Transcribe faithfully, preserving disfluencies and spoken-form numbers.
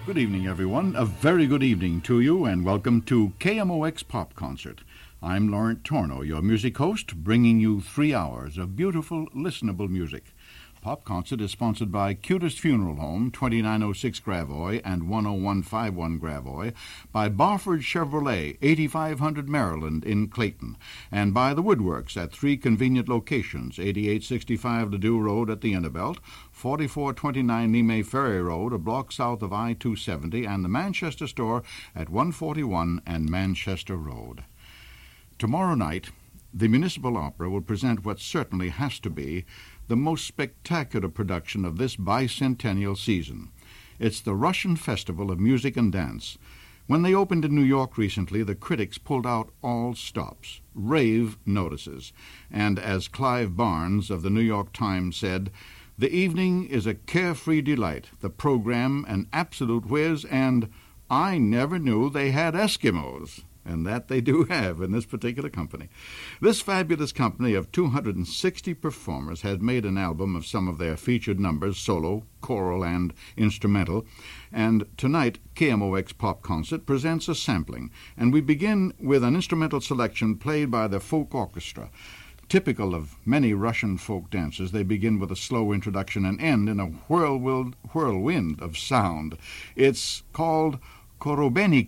Good evening, everyone. A very good evening to you, and welcome to K M O X Pop Concert. I'm Laurent Torno, your music host, bringing you three hours of beautiful, listenable music. Pop Concert is sponsored by Cutest Funeral Home, twenty-nine oh six Gravois and one oh one fifty-one Gravois, by Barford Chevrolet, eighty-five hundred Maryland in Clayton, and by The Woodworks at three convenient locations, eighty-eight sixty-five Ladue Road at the Innerbelt, forty-four twenty-nine Nemea Ferry Road, a block south of I two seventy, and the Manchester Store at one forty-one and Manchester Road. Tomorrow night, the Municipal Opera will present what certainly has to be the most spectacular production of this bicentennial season. It's the Russian Festival of Music and Dance. When they opened in New York recently, the critics pulled out all stops, rave notices, and as Clive Barnes of the New York Times said, "The evening is a carefree delight, the program an absolute whiz, and I never knew they had Eskimos." And that they do have in this particular company. This fabulous company of two hundred sixty performers has made an album of some of their featured numbers, solo, choral, and instrumental. And tonight, K M O X Pop Concert presents a sampling. And we begin with an instrumental selection played by the Folk Orchestra. Typical of many Russian folk dances, they begin with a slow introduction and end in a whirlwind, whirlwind of sound. It's called Korobeniki.